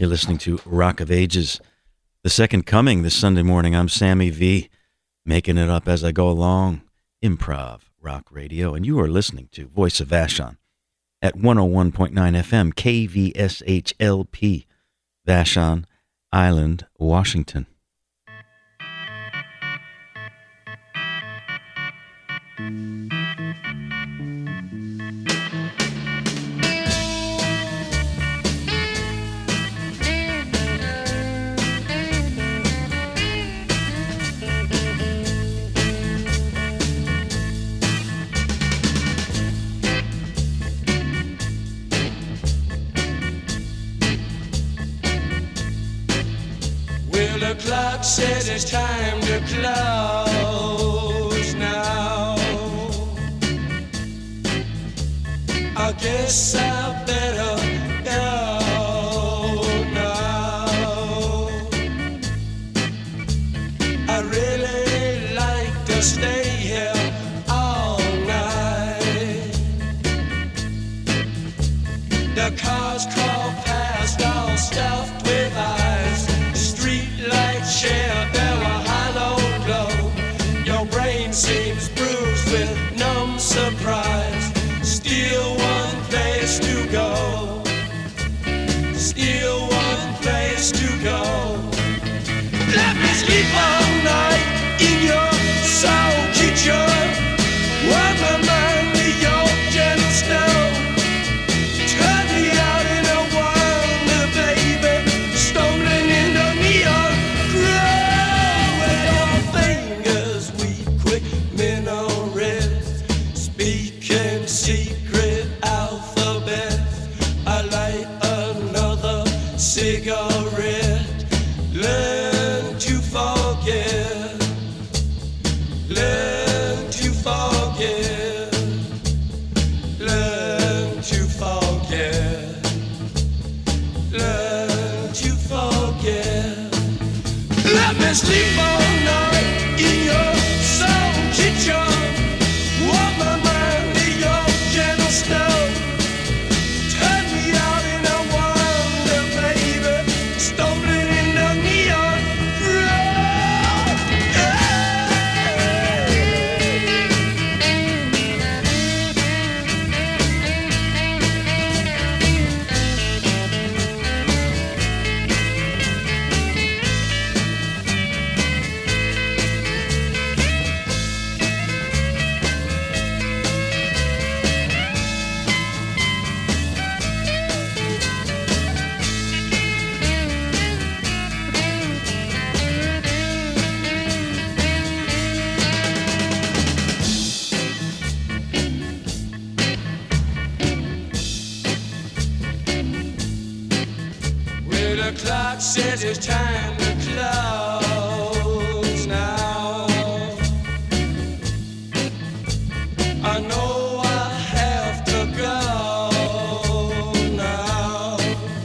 You're listening to Rock of Ages, the second coming this Sunday morning. I'm Sammy V, making it up as I go along, improv rock radio, and you are listening to Voice of Vashon at 101.9 FM, KVSHLP, Vashon Island, Washington. The clock says it's time to close now. I guess I better go now. I really like to stay here all night. The cars crawl past all stuffed with eyes. Share there a hollow glow. Your brain seems bruised with numb surprise. Still one place to go. Still one place to go. Let me sleep all night in your soul kitchen. Warm my mind with your gentle snow. Turn me out in a wonder, baby. Stumbling in the neon. Secret alphabet. I light another cigarette. Learn to forget. Learn to forget. Learn to forget. Learn to forget. Let me sleep all night in your soul kitchen. Warm my mind with your gentle snow. Turn me out in a wonder, baby. Stumbling in the neon road. The clock says it's time to close now. I know I have to go now.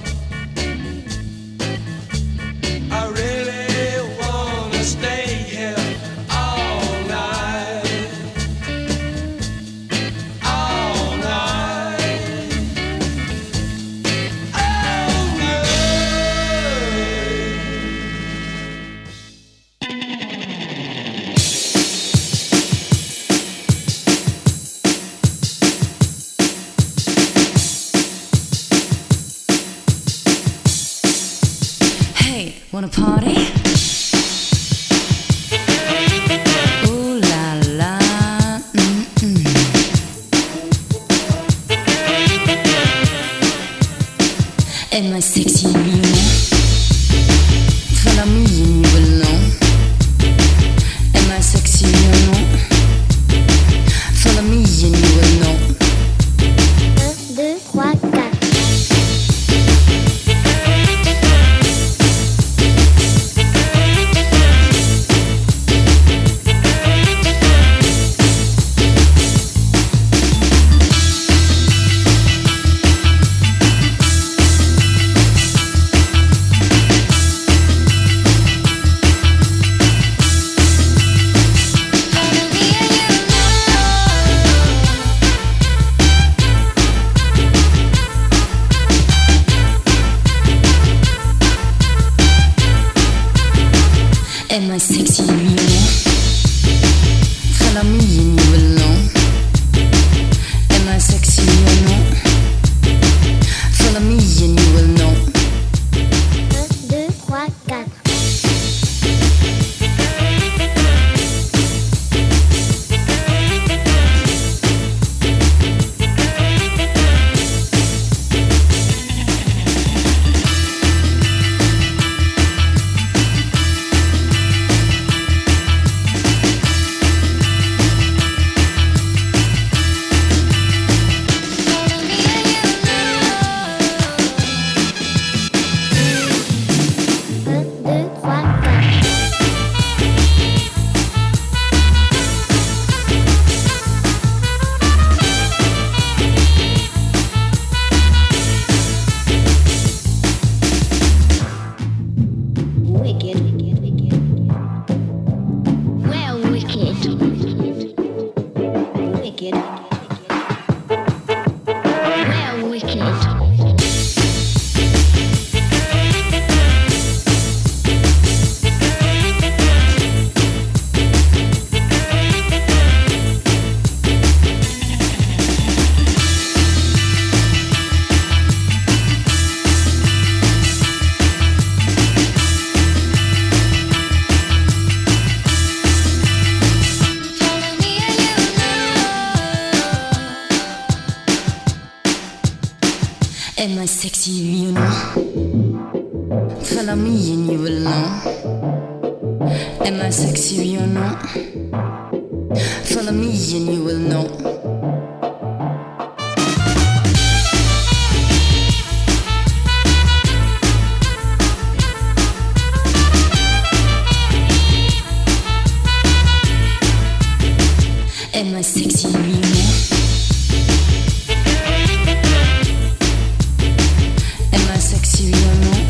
I really wanna stay here all night. All night. All night. Wanna party? Ooh la la, Am I sexy, you know? Follow me and you will know. Am I sexy, you know? Follow me and you will know. 1, 2, 3, 4. Am I sexy, you know? Follow me and you will know. Am I sexy, you know? Follow me and you will know. 1, 2, 3, 4. Am I sexy, you know? Follow me and you will know. Am I sexy, you know? Follow me and you will know. Am I sexy, you know? Am I sexy, you know?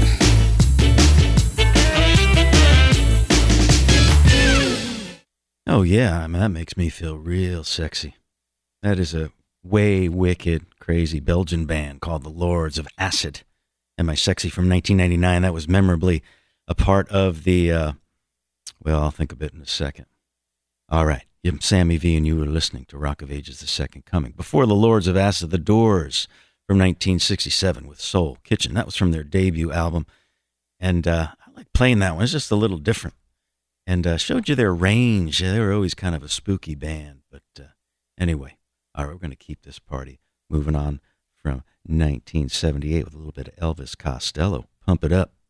Oh yeah, I mean, that makes me feel real sexy. That is a way wicked, crazy Belgian band called the Lords of Acid. Am I Sexy from 1999. That was memorably a part of the, well, I'll think of it in a second. All right. I'm Sammy V, and you were listening to Rock of Ages, The Second Coming. Before the Lords of Acid, The Doors from 1967 with Soul Kitchen. That was from their debut album, and I like playing that one. It's just a little different, and showed you their range. They were always kind of a spooky band, but anyway. All right, we're going to keep this party moving on from 1978 with a little bit of Elvis Costello. Pump it up.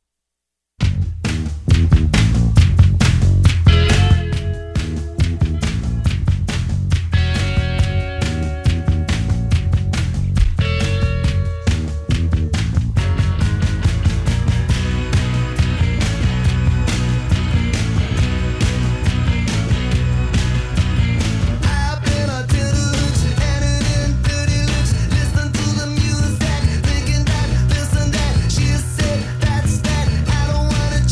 Listen that, she said that's that. I don't wanna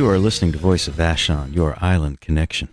You are listening to Voice of Vashon, your island connection.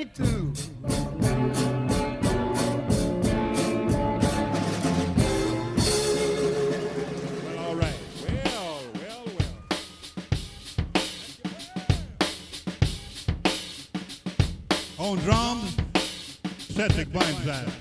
too. Well, all right. On drums, Cedric Weinstein.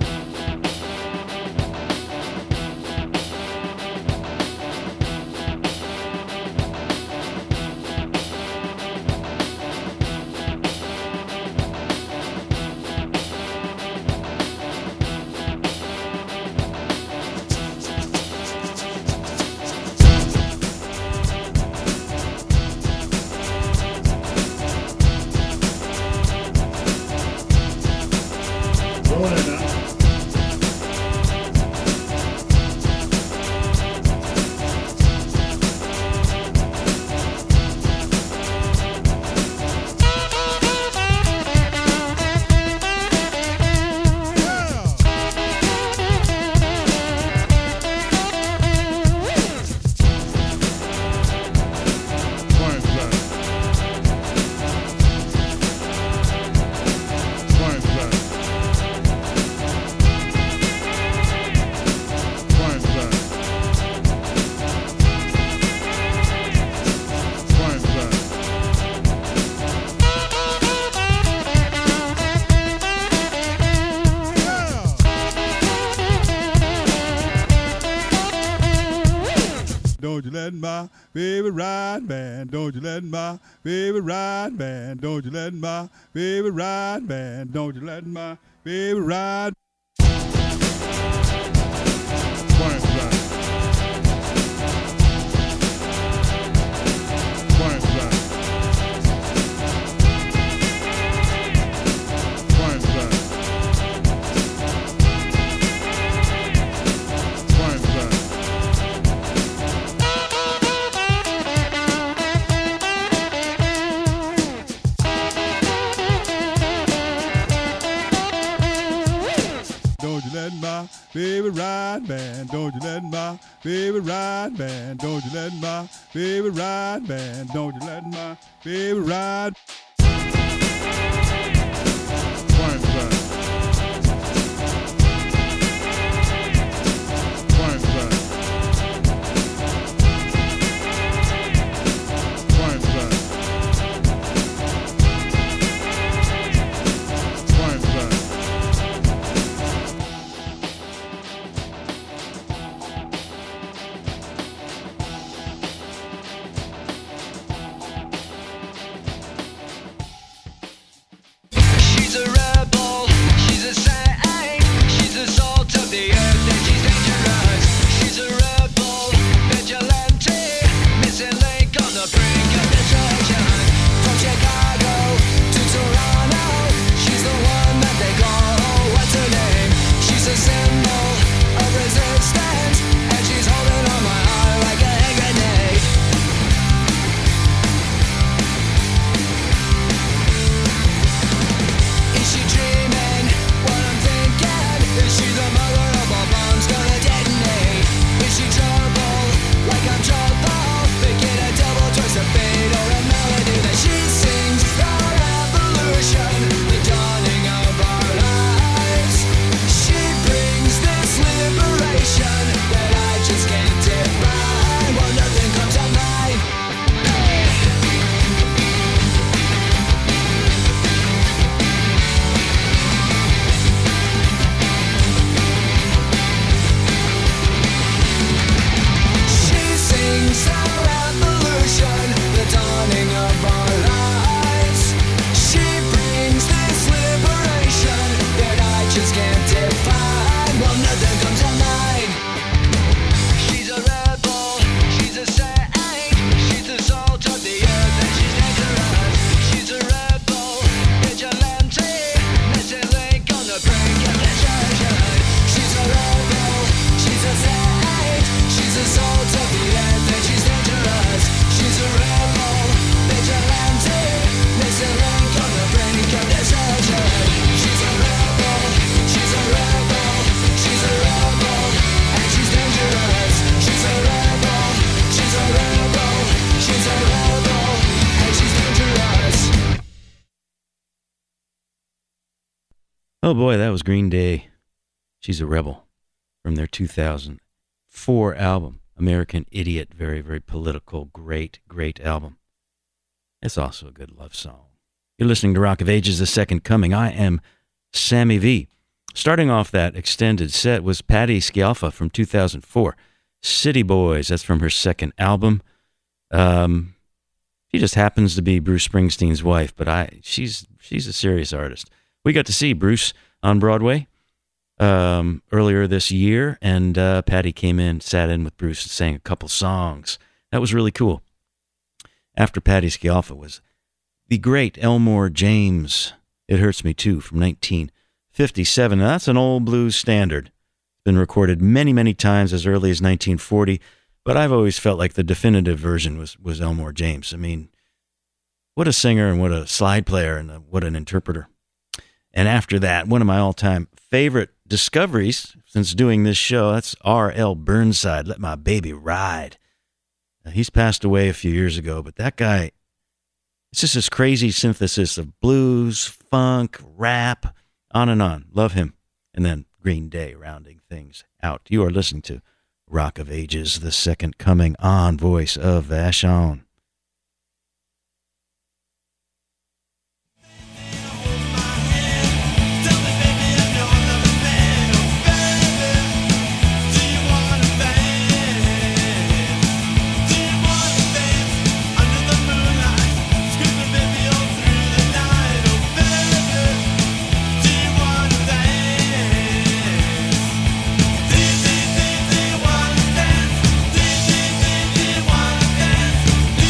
Don't you let my baby ride, man. Don't you let my baby ride, man. Don't you let my baby ride, man. Don't you let my baby ride. Don't you let my baby ride, man. Don't you let my baby ride, man. Don't you let my baby ride, man. Don't you let my baby ride. Oh boy, that was Green Day. She's a Rebel from their 2004 album, American Idiot. Very, very political, great, great album. It's also a good love song. You're listening to Rock of Ages, The Second Coming. I am Sammy V. Starting off that extended set was Patti Scialfa from 2004. City Boys, that's from her second album. She just happens to be Bruce Springsteen's wife, but she's a serious artist. We got to see Bruce on Broadway earlier this year, and Patti came in, sat in with Bruce, and sang a couple songs. That was really cool. After Patti Scialfa was the great Elmore James, It Hurts Me Too, from 1957. Now, that's an old blues standard. It's been recorded many, many times as early as 1940, but I've always felt like the definitive version was Elmore James. I mean, what a singer and what a slide player and what an interpreter. And after that, one of my all-time favorite discoveries since doing this show, that's R.L. Burnside, Let My Baby Ride. He's passed away a few years ago, but that guy, it's just this crazy synthesis of blues, funk, rap, on and on. Love him. And then Green Day rounding things out. You are listening to Rock of Ages, The Second Coming on Voice of Vashon. Do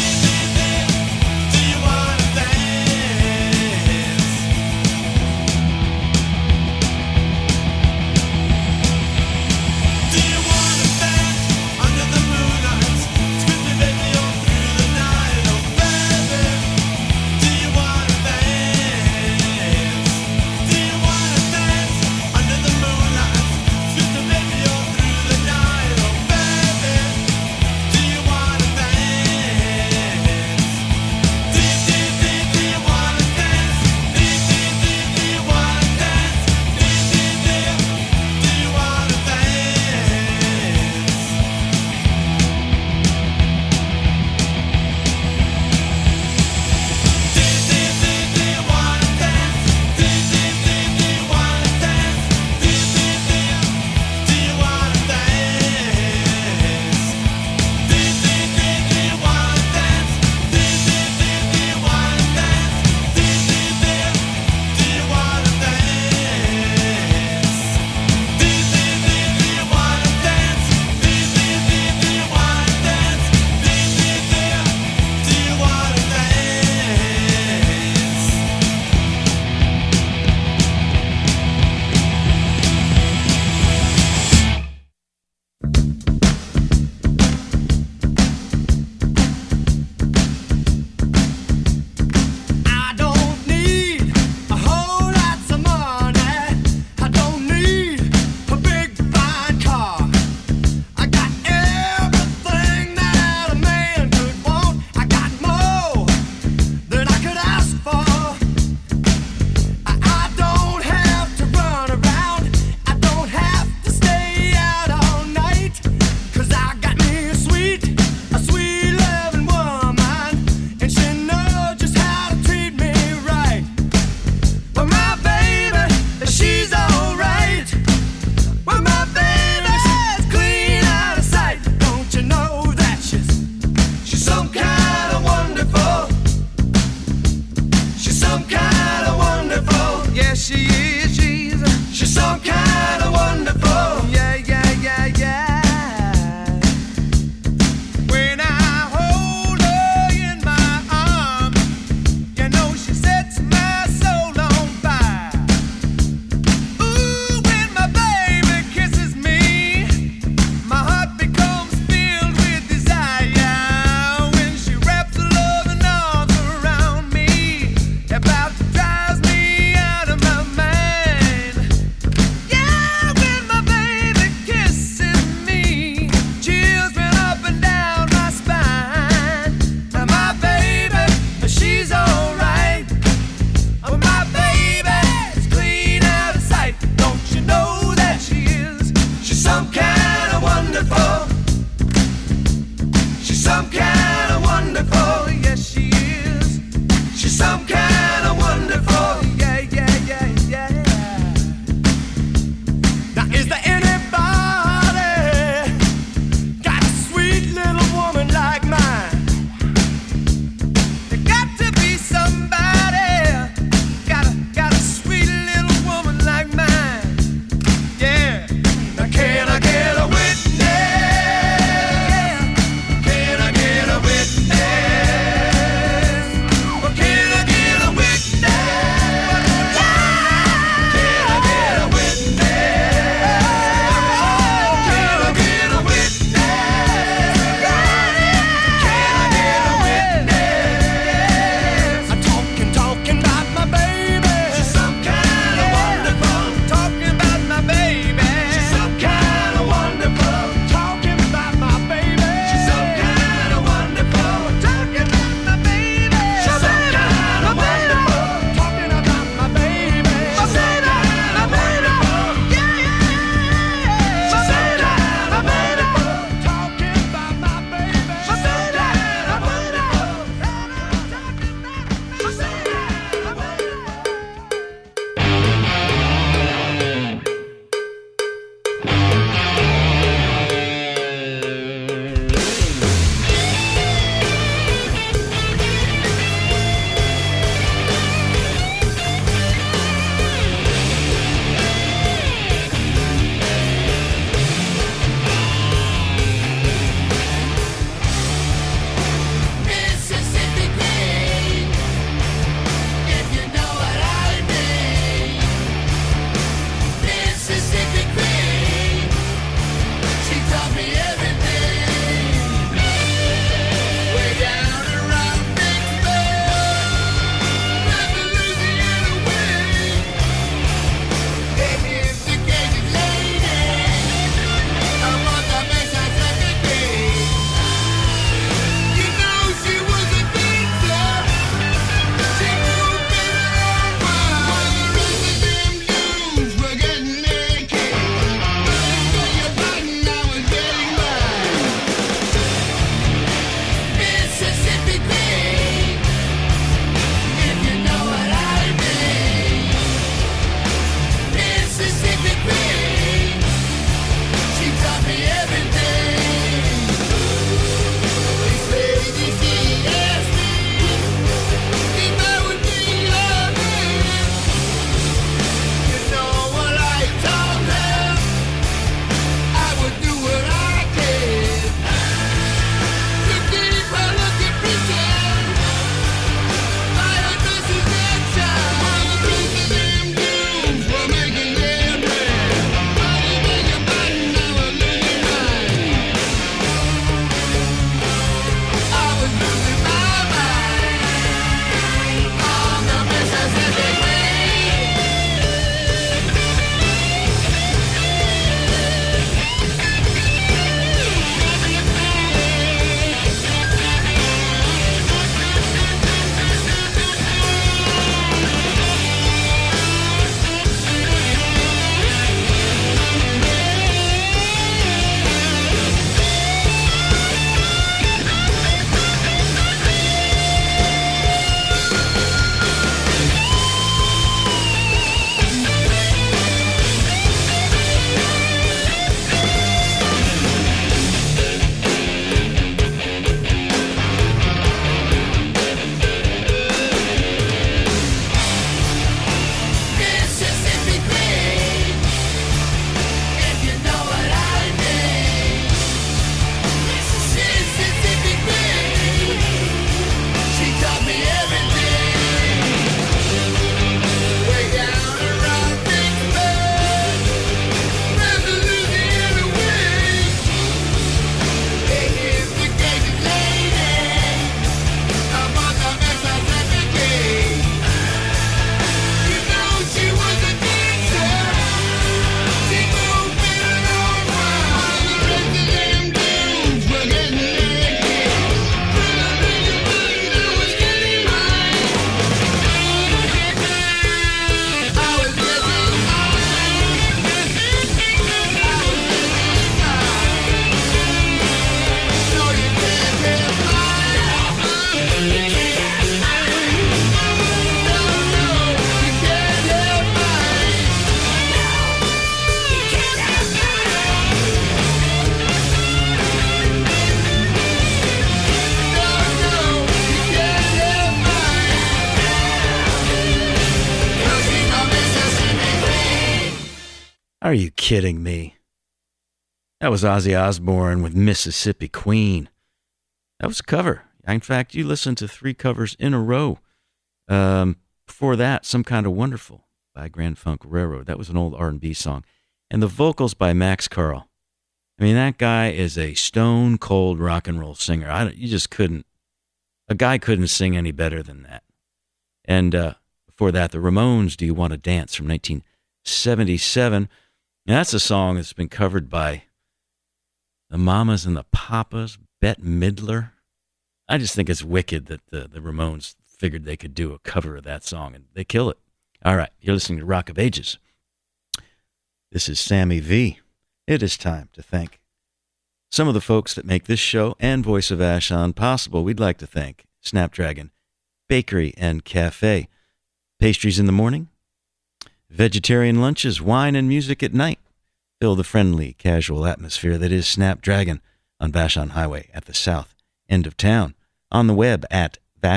Are you kidding me? That was Ozzy Osbourne with Mississippi Queen. That was a cover. In fact, you listened to 3 covers in a row. Before that, Some Kind of Wonderful by Grand Funk Railroad. That was an old R&B song. And the vocals by Max Carl. I mean, that guy is a stone-cold rock and roll singer. You just couldn't. A guy couldn't sing any better than that. And before that, the Ramones, Do You Want to Dance from 1977. Now, that's a song that's been covered by the Mamas and the Papas, Bette Midler. I just think it's wicked that the Ramones figured they could do a cover of that song, and they kill it. All right, you're listening to Rock of Ages. This is Sammy V. It is time to thank some of the folks that make this show and Voice of Vashon possible. We'd like to thank Snapdragon Bakery and Cafe. Pastries in the morning, vegetarian lunches, wine and music at night. Fill the friendly, casual atmosphere that is Snapdragon on Vashon Highway at the south end of town. On the web at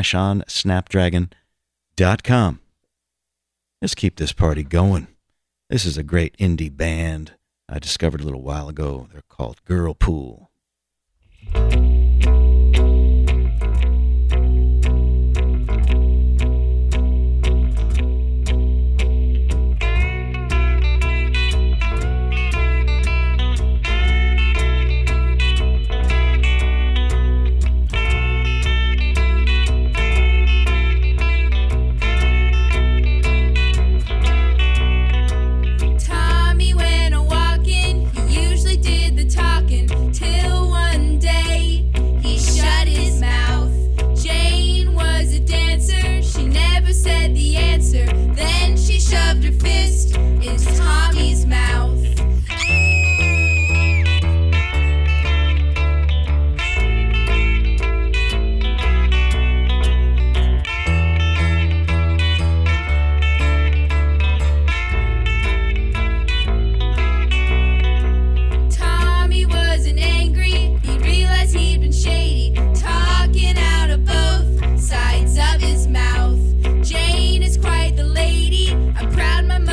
VashonSnapdragon.com. Let's keep this party going. This is a great indie band I discovered a little while ago. They're called Girlpool. Till one day he shut his mouth. Jane was a dancer, she never said the answer. Then she shoved her fist in Tommy's mouth. Sides of his mouth. Jane is quite the lady. I'm proud my mother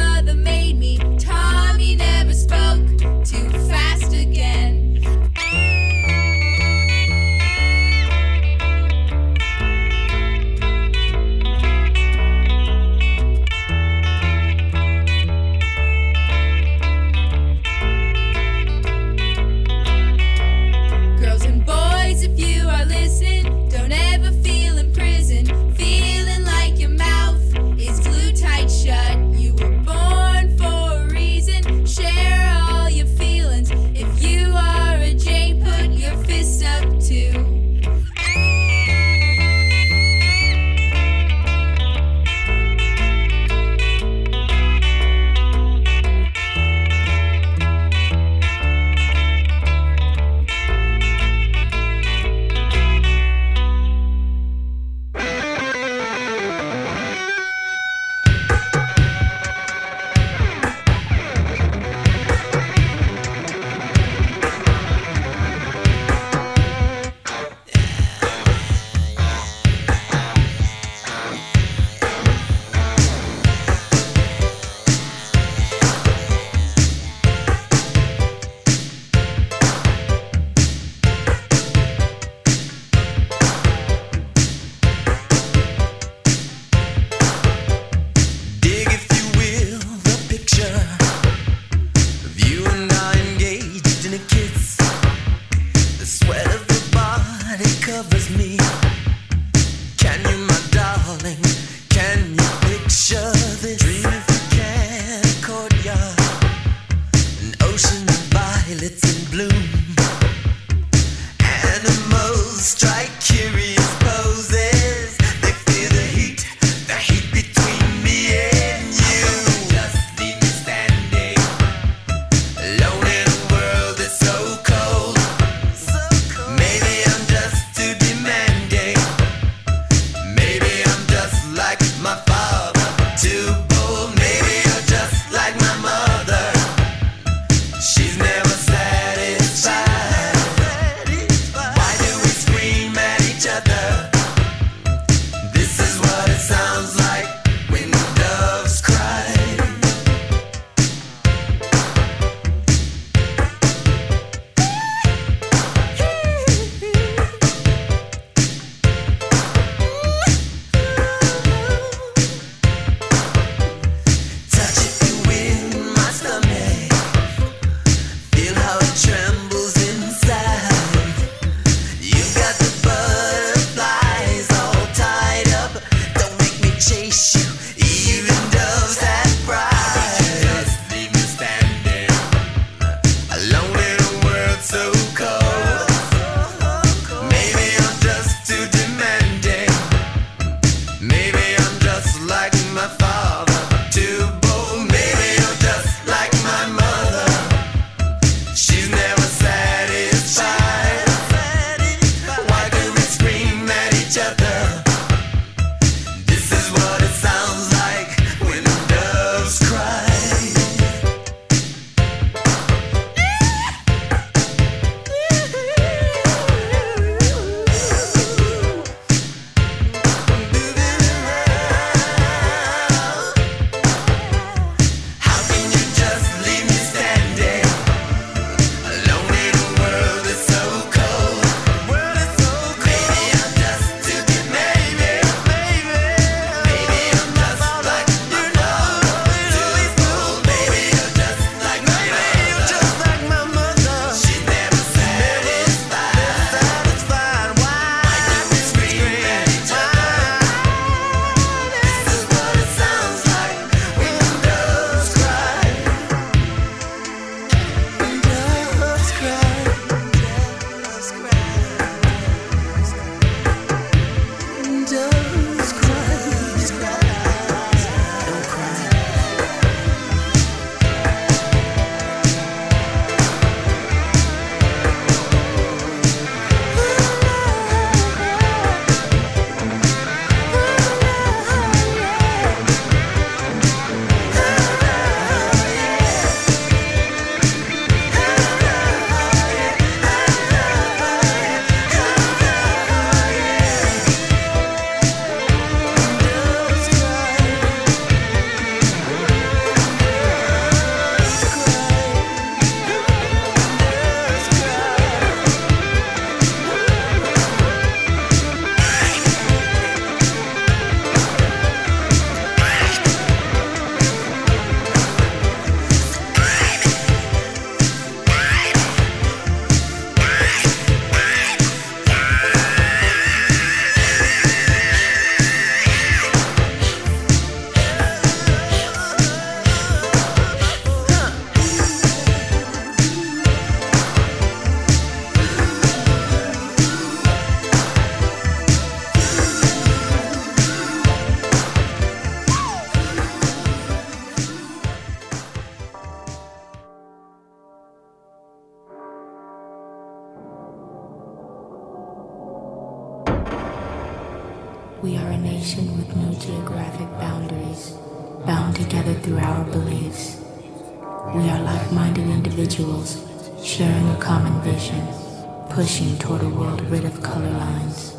a nation with no geographic boundaries, bound together through our beliefs. We are like-minded individuals, sharing a common vision, pushing toward a world rid of color lines.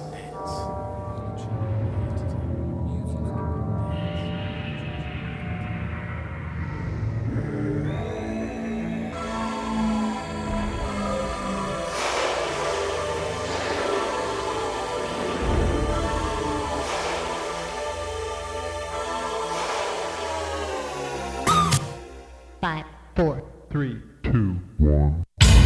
Five, four, 3, 2, 1.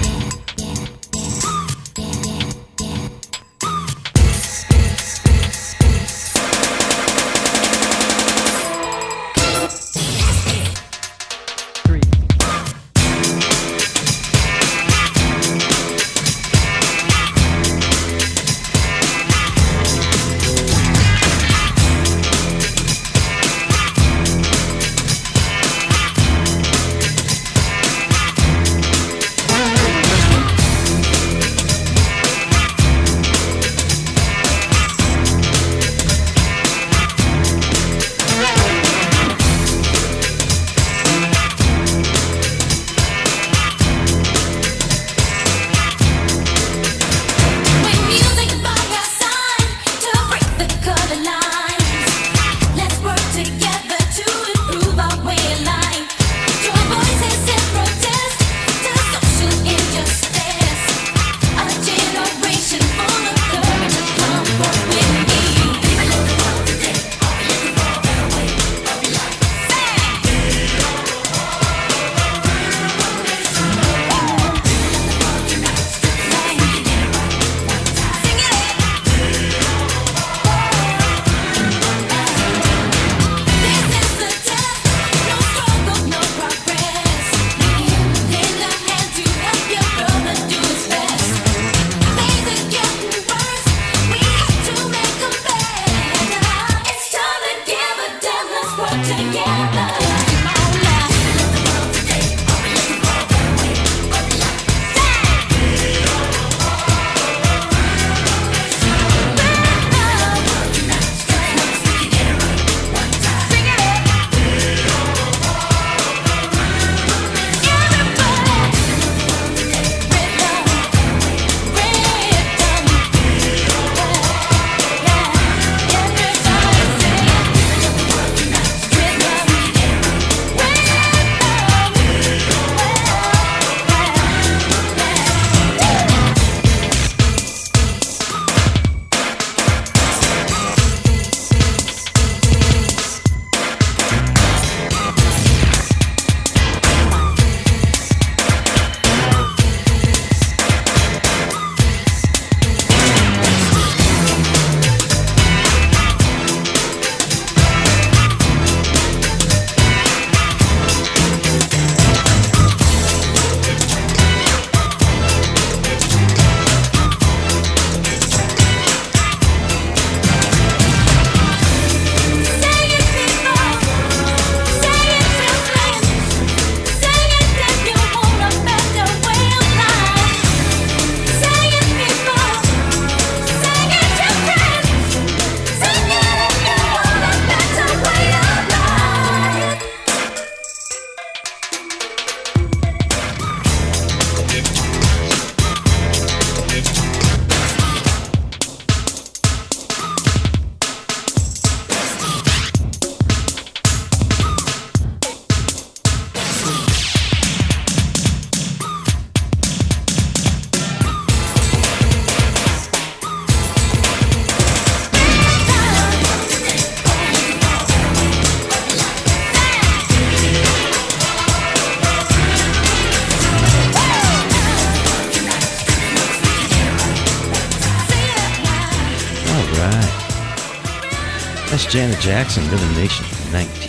That's Janet Jackson, Rhythm Nation from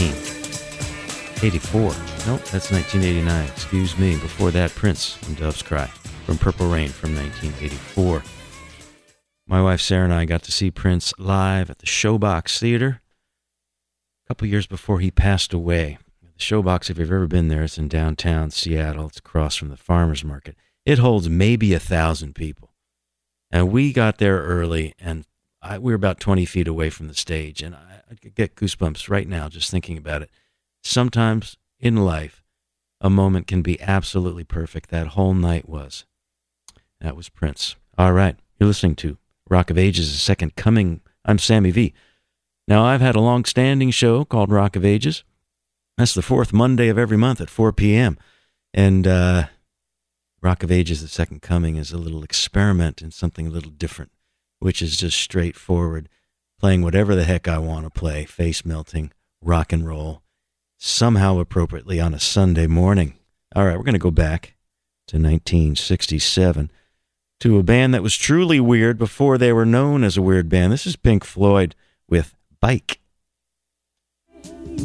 1984. Nope, that's 1989. Excuse me. Before that, Prince from Dove's Cry from Purple Rain from 1984. My wife Sarah and I got to see Prince live at the Showbox Theater a couple years before he passed away. The Showbox, if you've ever been there, it's in downtown Seattle. It's across from the farmer's market. It holds maybe 1,000 people. And we got there early, and we were about 20 feet away from the stage, and I get goosebumps right now just thinking about it. Sometimes in life, a moment can be absolutely perfect. That whole night was. That was Prince. All right, you're listening to Rock of Ages, The Second Coming. I'm Sammy V. Now, I've had a long-standing show called Rock of Ages. That's the fourth Monday of every month at 4 p.m. And Rock of Ages, The Second Coming is a little experiment in something a little different, which is just straightforward, playing whatever the heck I want to play, face-melting, rock and roll, somehow appropriately on a Sunday morning. All right, we're going to go back to 1967 to a band that was truly weird before they were known as a weird band. This is Pink Floyd with Bike. If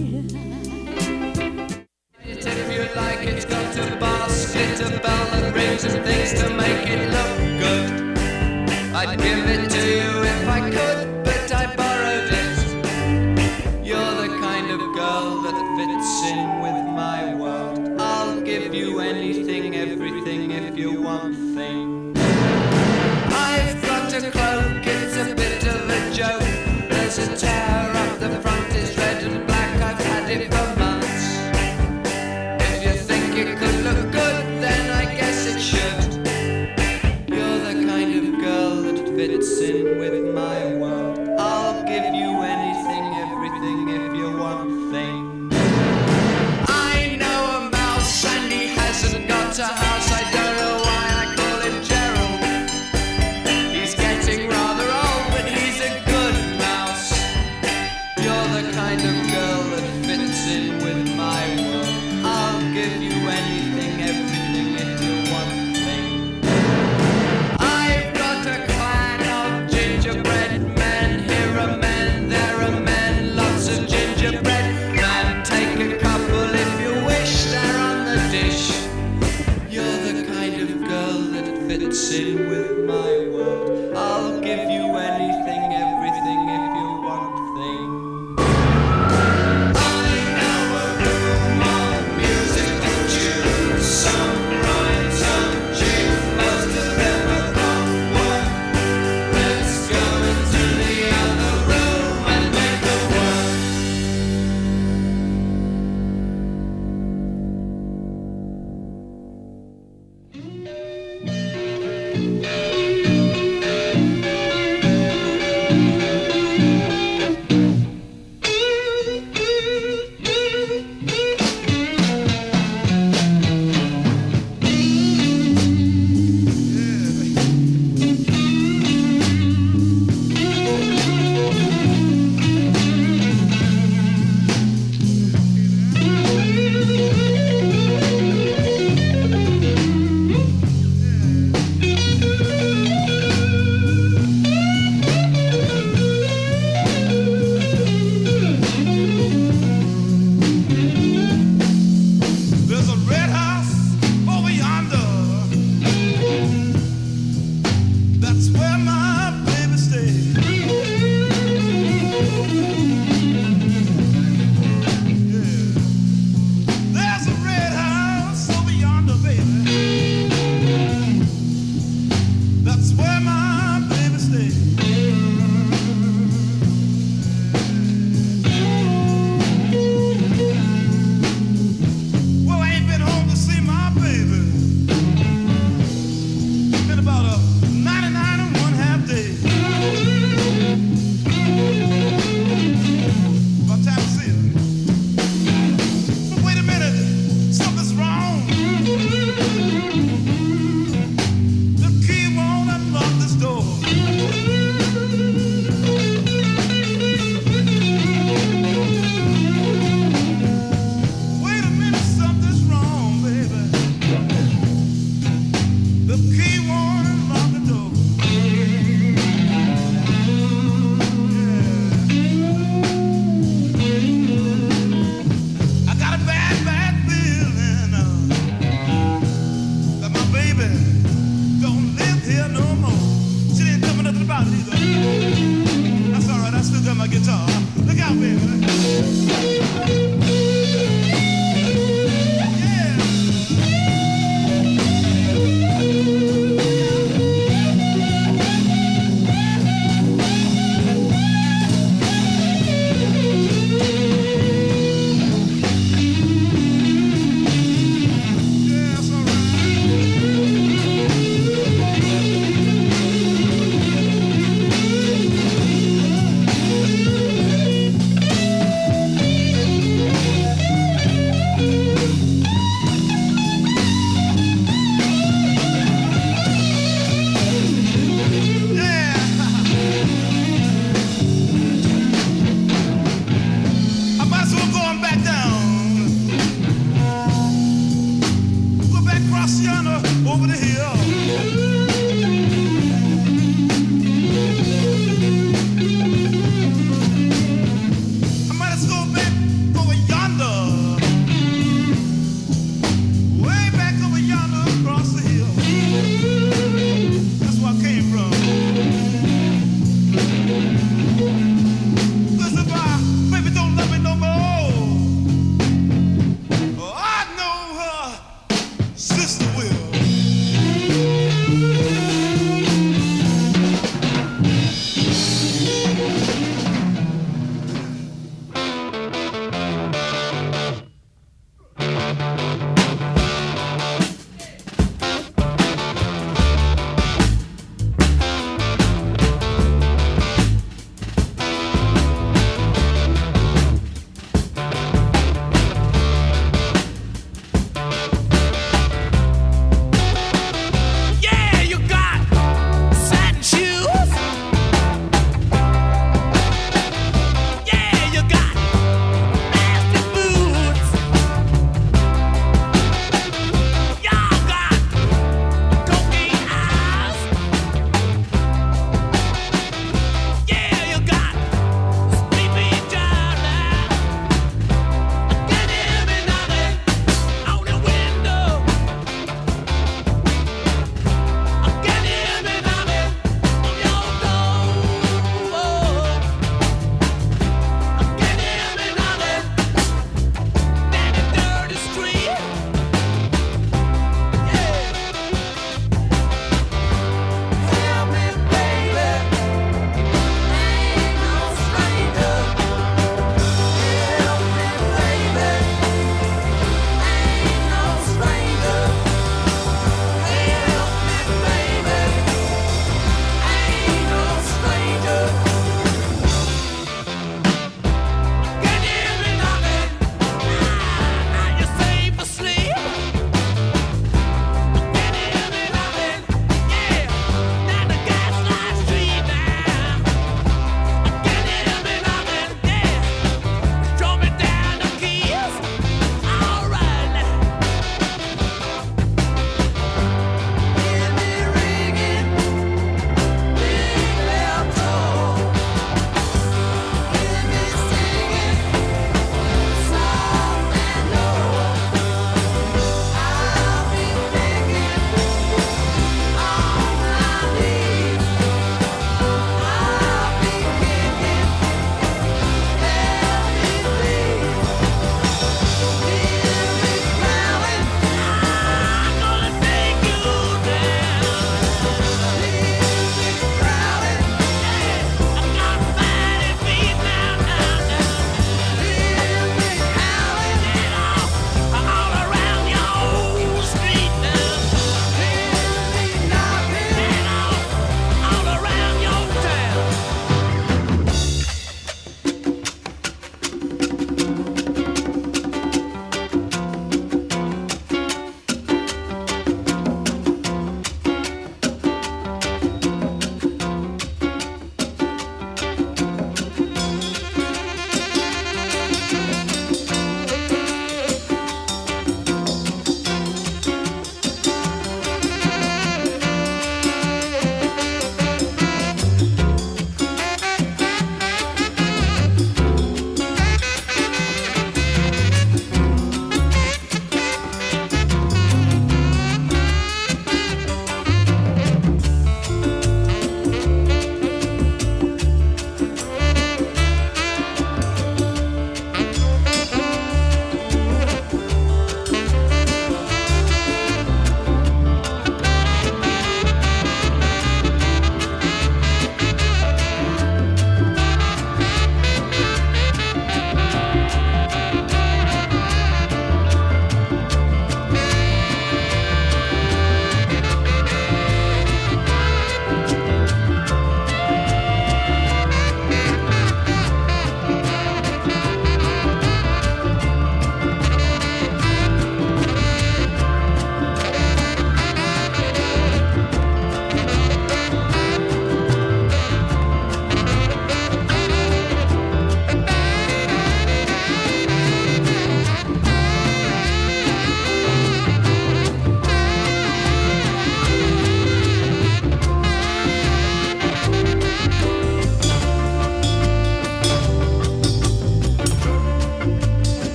you like, it's got a basket, a bell that rings and things to make it look good. I'd give it to you if I could, but I borrowed it. You're the kind of girl that fits in with my world. I'll give you anything, everything, if you want things. I've got a cloak, it's a bit of a joke. There's a tear up the front, it's red and black, I've had it for months. If you think it could look good, then I guess it should. You're the kind of girl that fits in with my world. I'll give you anything, everything, if you want things. I know a mouse and he hasn't got a house. I don't know why I call him Jack.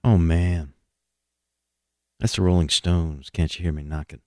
Oh, man. That's the Rolling Stones, Can't You Hear Me Knocking?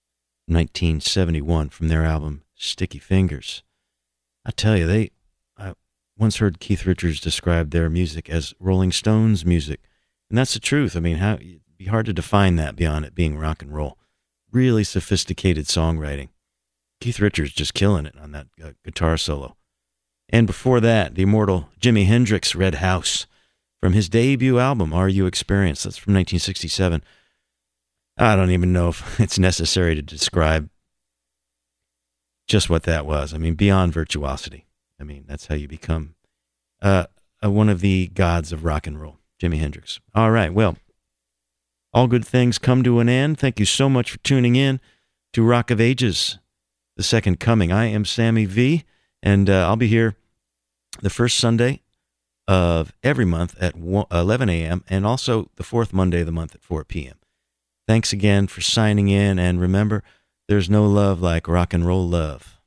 1971 from their album Sticky Fingers. I tell you, I once heard Keith Richards describe their music as Rolling Stones music. And that's the truth. I mean, it'd be hard to define that beyond it being rock and roll. Really sophisticated songwriting. Keith Richards just killing it on that guitar solo. And before that, the immortal Jimi Hendrix, Red House, from his debut album, Are You Experienced? That's from 1967. I don't even know if it's necessary to describe just what that was. I mean, beyond virtuosity. I mean, that's how you become one of the gods of rock and roll, Jimi Hendrix. All right, well, all good things come to an end. Thank you so much for tuning in to Rock of Ages, the second coming. I am Sammy V, and I'll be here the first Sunday of every month at 11 a.m. and also the fourth Monday of the month at 4 p.m. Thanks again for signing in, and remember, there's no love like rock and roll love.